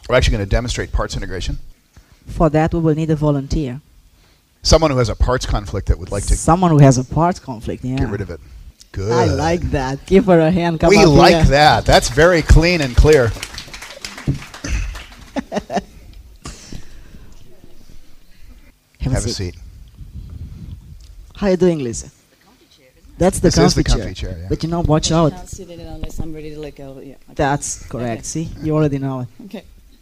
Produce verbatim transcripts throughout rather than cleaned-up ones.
We're actually going to demonstrate parts integration. For that, we will need a volunteer. Someone who has a parts conflict that would like to Someone who has a parts conflict, yeah. get rid of it. Good. I like that. Give her a hand. Come we up like here. that. That's very clean and clear. Have, Have a, a seat. seat. How are you doing, Lisa? That's the This comfy is the chair. comfy chair, yeah. But you know, watch out. I can't sit in it unless I'm ready to let go of it. Yeah. Okay. That's correct. Okay. See, you already know it. Okay.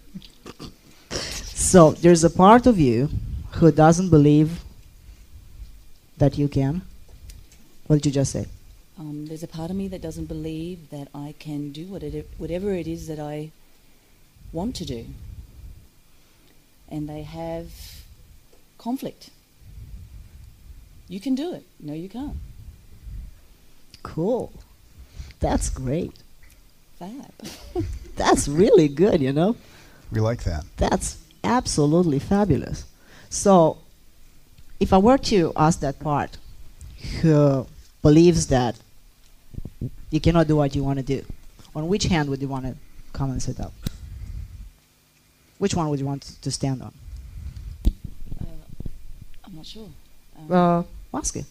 So there's a part of you who doesn't believe that you can. What did you just say? Um, there's a part of me that doesn't believe that I can do whatever, whatever it is that I want to do. And they have conflict. You can do it. No, you can't. Cool. That's great. Fab. That's really good, you know? We like that. That's absolutely fabulous. So, if I were to ask that part who believes that you cannot do what you want to do, on which hand would you want to come and sit up? Which one would you want to stand on? Uh, I'm not sure. Um, Uh, ask it.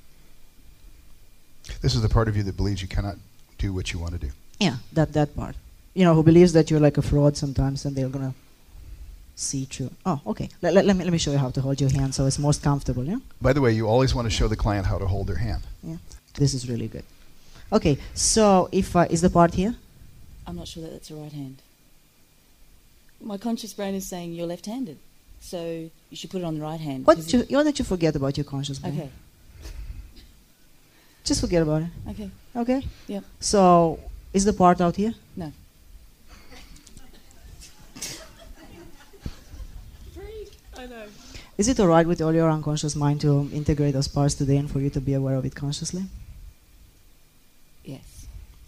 This is the part of you that believes you cannot do what you want to do. Yeah, that, that part. You know, who believes that you're like a fraud sometimes and they're going to see through. Oh, okay. Let, let, let, me, let me show you how to hold your hand so it's most comfortable, yeah? By the way, you always want to show the client how to hold their hand. Yeah. This is really good. Okay, so if uh, is the part here? I'm not sure that that's the right hand. My conscious brain is saying you're left-handed, so you should put it on the right hand. What 'cause did you, what did you forget about your conscious it- brain? Okay. Just forget about it. Okay. Okay? Yep. So, is the part out here? No. I know. Is it alright with all your unconscious mind to integrate those parts today and for you to be aware of it consciously? Yes.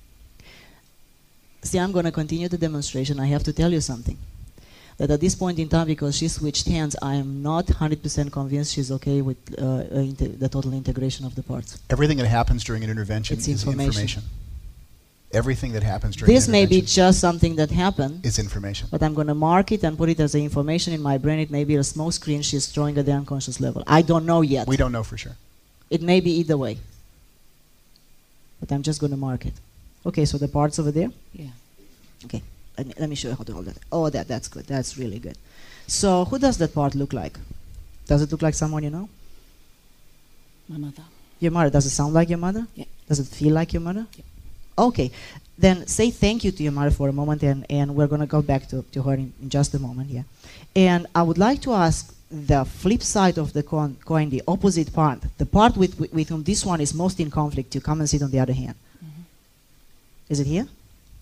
See, I'm going to continue the demonstration. I have to tell you something. That at this point in time, because she switched hands, I am not one hundred percent convinced she's okay with uh, uh, the total integration of the parts. Everything that happens during an intervention It's is information. information. Everything that happens during This an may be intervention just something that happened, is information. but I'm going to mark it and put it as a information in my brain. It may be a smoke screen she's throwing at the unconscious level. I don't know yet. We don't know for sure. It may be either way. But I'm just going to mark it. Okay, so the parts over there? Yeah. Okay, let me, let me show you how to hold that. Oh, that, that's good. That's really good. So who does that part look like? Does it look like someone you know? My mother. Your mother. Does it sound like your mother? Yeah. Does it feel like your mother? Yeah. Okay, then say thank you to your mother for a moment, and, and we're going to go back to, to her in, in just a moment, yeah. And I would like to ask the flip side of the coin, coin the opposite part, the part with, with, with whom this one is most in conflict, to come and sit on the other hand. Mm-hmm. Is it here?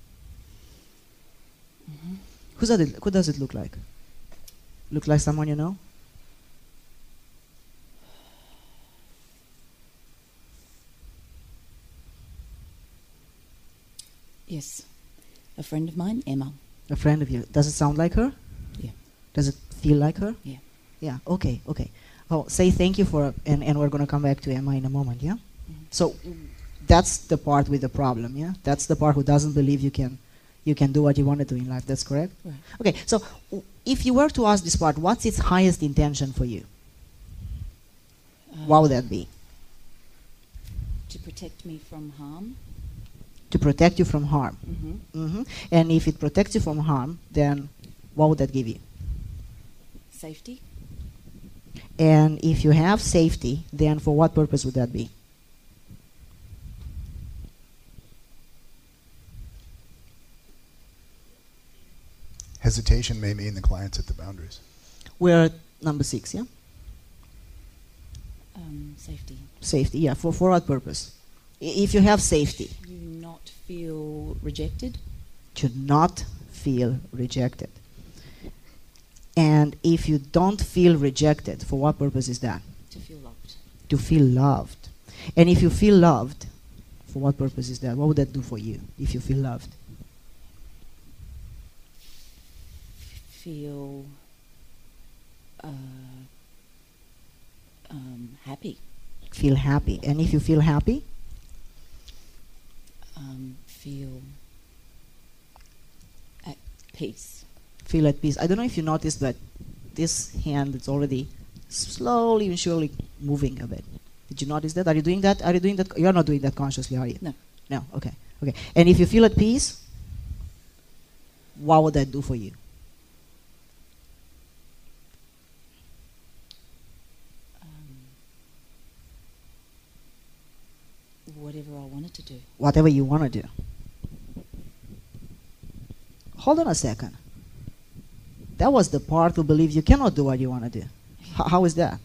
Mm-hmm. Who's that it, who does it look like? Look like someone you know? Yes. A friend of mine, Emma. A friend of you. Does it sound like her? Yeah. Does it feel like her? Yeah. Yeah, okay, okay. Oh, say thank you for, and, and we're going to come back to Emma in a moment, yeah? Mm-hmm. So that's the part with the problem, yeah? That's the part who doesn't believe you can you can do what you want to do in life, that's correct? Right. Okay, so w- if you were to ask this part, what's its highest intention for you? Uh, What would that be? To protect me from harm. To protect you from harm. Mm-hmm. hmm And if it protects you from harm, then what would that give you? Safety. And if you have safety, then for what purpose would that be? Hesitation may mean the client's at the boundaries. We're at number six, yeah? Um, safety. Safety, yeah. For, for what purpose? I- If you have safety, You not feel rejected. to not feel rejected. And if you don't feel rejected, for what purpose is that? To feel loved. To feel loved. And if you feel loved, for what purpose is that? What would that do for you if you feel loved? Feel uh, um, happy. Feel happy. And if you feel happy, Um, feel at peace. feel at peace. I don't know if you noticed, but this hand is already slowly and surely moving a bit. Did you notice that? Are you doing that? Are you doing that? You're not doing that consciously, are you? No. No. Okay. Okay. And if you feel at peace, what would that do for you? Um, whatever I wanted to do. Whatever you want to do. Hold on a second. That was the part who believes you cannot do what you want to do. H- how is that?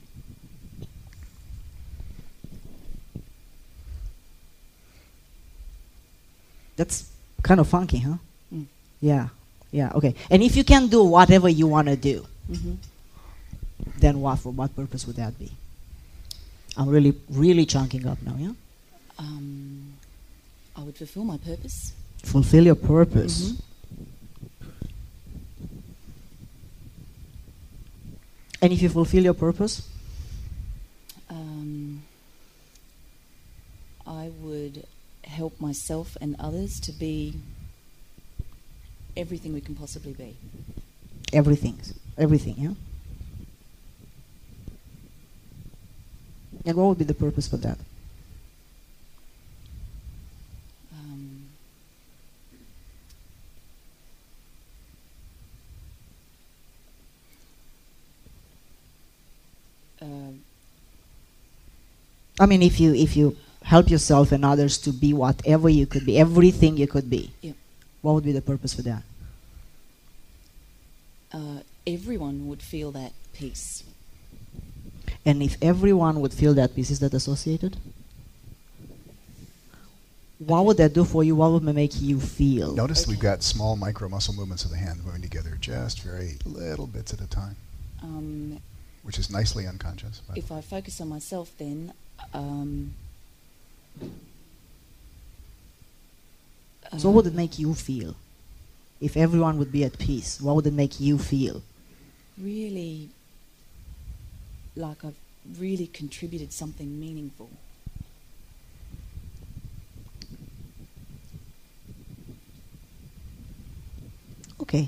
That's kind of funky, huh? Mm. Yeah. Yeah. Okay. And if you can do whatever you want to do, Mm-hmm. then what for what purpose would that be? I'm really, really chunking up now. Yeah. Um, I would fulfill my purpose. Fulfill your purpose. Mhm. And if you fulfill your purpose, Um, I would help myself and others to be everything we can possibly be. everything, everything. Yeah. And what would be the purpose for that? Um, uh, I mean, if you if you help yourself and others to be whatever you could be, everything you could be, Yep. what would be the purpose for that? uh, everyone would feel that peace. And if everyone would feel that peace, is that associated? What would that do for you? What would it make you feel? Notice we've Okay. got small micro muscle movements of the hand moving together, just very little bits at a time, Um, which is nicely unconscious. But if I focus on myself, then um, So what would it make you feel? If everyone would be at peace, what would it make you feel? really like I've really contributed something meaningful. Okay.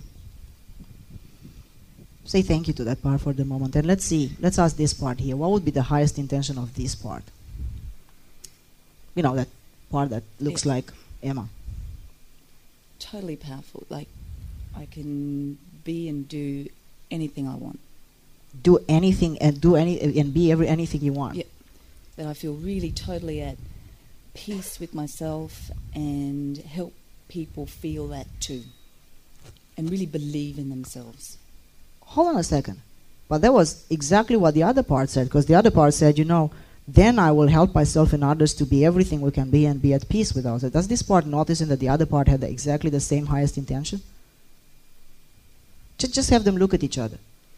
Say thank you to that part for the moment. And let's see, let's ask this part here. What would be the highest intention of this part? You know, that part that looks Yeah. like Emma. Totally powerful. Like I can be and do anything I want. Do anything and do any and be every anything you want. Yeah. That I feel really totally at peace with myself and help people feel that too. And really believe in themselves. Hold on a second. But that was exactly what the other part said, because the other part said, you know, then I will help myself and others to be everything we can be and be at peace with ourselves. Does this part noticing that the other part had the, exactly the same highest intention? Just, just have them look at each other.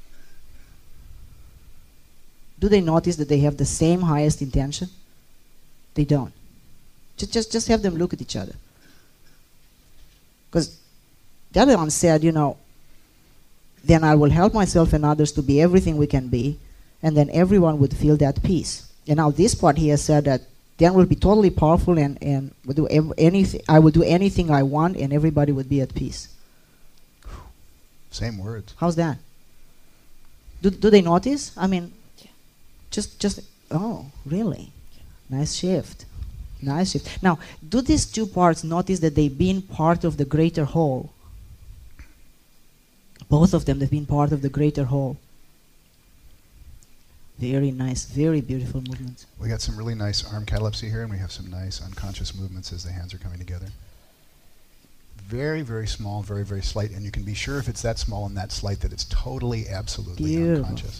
Do they notice that they have the same highest intention? They don't. Just, just, just have them look at each other. Because the other one said, you know, then I will help myself and others to be everything we can be, and then everyone would feel that peace. And now this part here said that then will be totally powerful and, and will do ev- anything, I will do anything I want and everybody would be at peace. same words. How's that? Do, do they notice? I mean, Yeah. just, just, oh, really? Nice shift. Nice shift. Now, do these two parts notice that they've been part of the greater whole? Both of them have been part of the greater whole. Very nice, very beautiful movements. We got some really nice arm catalepsy here, and we have some nice unconscious movements as the hands are coming together. Very, very small, very, very slight, and you can be sure if it's that small and that slight that it's totally, absolutely Beautiful. unconscious.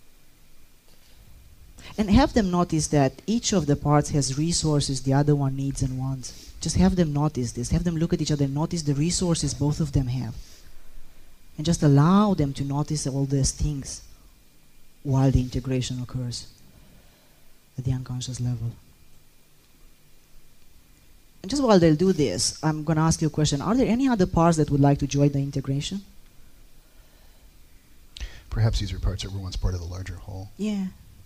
And have them notice that each of the parts has resources the other one needs and wants. Just have them notice this. Have them look at each other and notice the resources both of them have. And just allow them to notice all these things while the integration occurs at the unconscious level. And just while they'll do this, I'm going to ask you a question. Are there any other parts that would like to join the integration? Perhaps these are parts that were once part of the larger whole. Yeah.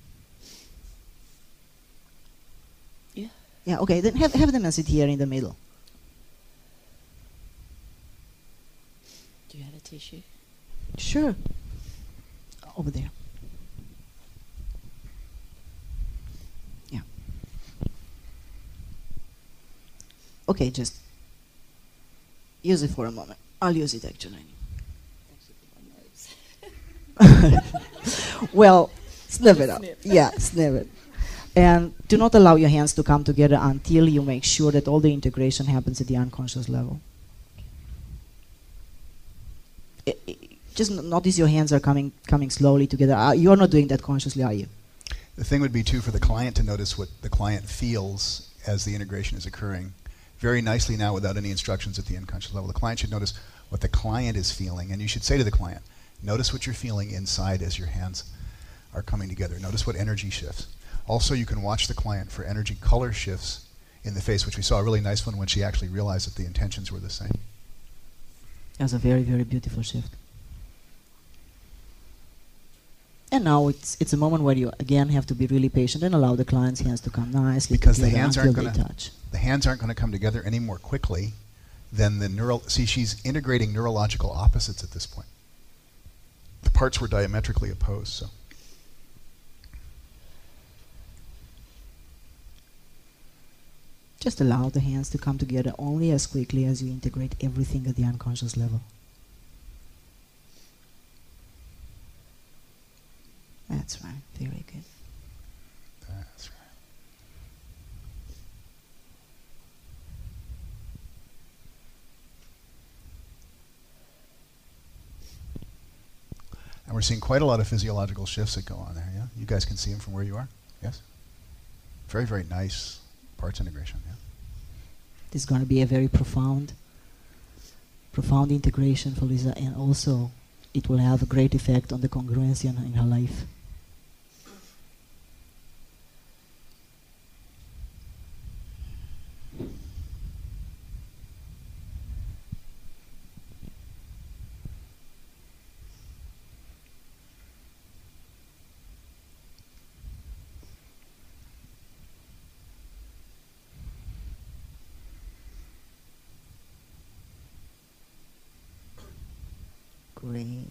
Yeah. Yeah, okay. Then have, have them sit here in the middle. Do you have a tissue. Sure. Over there. Yeah. Okay, just use it for a moment. I'll use it actually. Well, snip it up. Snip. Yeah, snip it. And do not allow your hands to come together until you make sure that all the integration happens at the unconscious level. I- I- just n- notice your hands are coming coming slowly together. Uh, you're not doing that consciously, are you? The thing would be, too, for the client to notice what the client feels as the integration is occurring very nicely now without any instructions at the unconscious level. The client should notice what the client is feeling, and you should say to the client, notice what you're feeling inside as your hands are coming together. Notice what energy shifts. Also, you can watch the client for energy color shifts in the face, which we saw a really nice one when she actually realized that the intentions were the same. That's a very, very beautiful shift. And now it's it's a moment where you again have to be really patient and allow the client's hands to come nicely Because the together hands until aren't they going to touch. the hands aren't going to come together any more quickly than the neural. See, she's integrating neurological opposites at this point. The parts were diametrically opposed, so. Just allow the hands to come together only as quickly as you integrate everything at the unconscious level. That's right. Very good. That's right. And we're seeing quite a lot of physiological shifts that go on there, yeah? You guys can see them from where you are? Yes? Very, very nice parts integration, yeah? This is going to be a very profound, profound integration for Lisa, and also it will have a great effect on the congruency in, in her life. Great.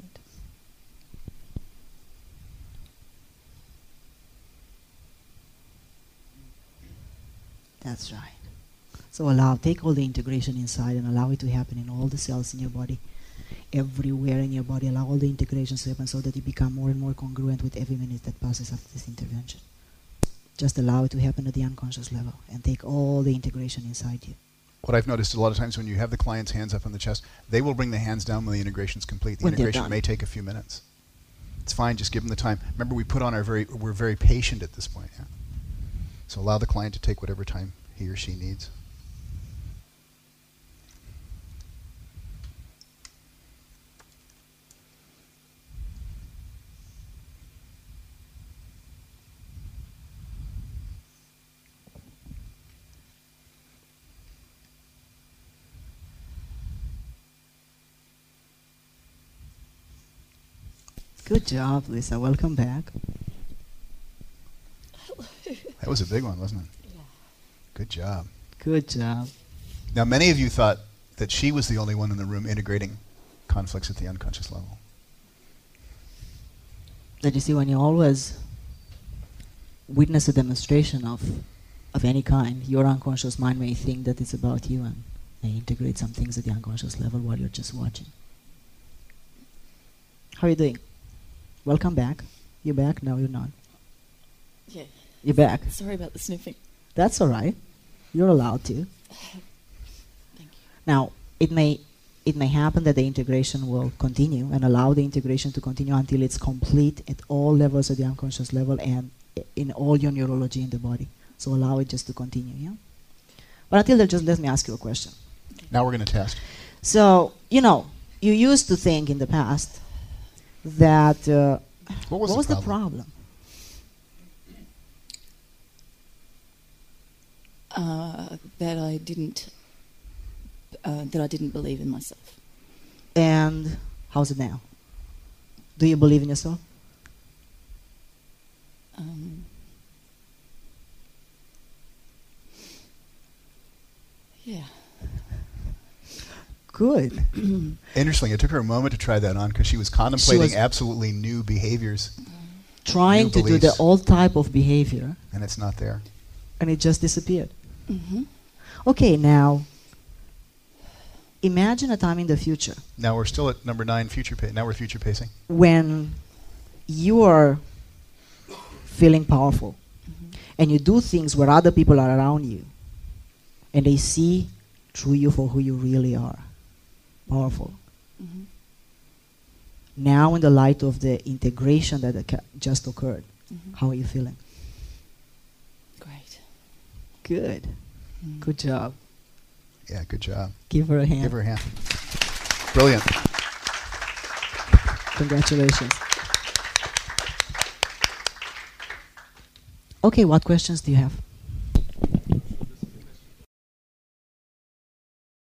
That's right. So allow, take all the integration inside and allow it to happen in all the cells in your body, everywhere in your body. Allow all the integrations to happen so that you become more and more congruent with every minute that passes after this intervention. Just allow it to happen at the unconscious level and take all the integration inside you. What I've noticed a lot of times when you have the client's hands up on the chest, they will bring the hands down when the integration's complete. The When they're integration done. may take a few minutes. It's fine, just give them the time. Remember, we put on our very, we're very patient at this point, yeah? So allow the client to take whatever time he or she needs. Good job, Lisa. Welcome back. That was a big one, wasn't it? Yeah. Good job. Good job. Now, many of you thought that she was the only one in the room integrating conflicts at the unconscious level. That you see, when you always witness a demonstration of of any kind, your unconscious mind may think that it's about you and may integrate some things at the unconscious level while you're just watching. How are you doing? Welcome back. You're back? No, you're not. Yeah. You're back. Sorry about the sniffing. That's all right. You're allowed to. Thank you. Now, it may it may happen that the integration will continue and allow the integration to continue until it's complete at all levels of the unconscious level and i- in all your neurology in the body. So allow it just to continue, yeah? But until then, just let me ask you a question. Now we're going to test. So, you know, you used to think in the past that, uh, What was, what was the, the problem? problem? Uh, that I didn't, uh, that I didn't believe in myself. And how's it now? Do you believe in yourself? Um, yeah. Good. Interesting. It took her a moment to try that on because she was contemplating was- absolutely new behaviors, Trying New to do the beliefs. old type of behavior, and it's not there. and it just disappeared. Mm-hmm. Okay, now imagine a time in the future Now we're still at number nine, future pa- Now we're future pacing. when you are feeling powerful and you do things where other people are around you and they see through you for who you really are. Powerful. Mm-hmm. Now, in the light of the integration that occur- just occurred, Mm-hmm. how are you feeling? Great. Good. Mm. Good job. Yeah, good job. Give her a hand. Give her a hand. Brilliant. Congratulations. Okay, what questions do you have?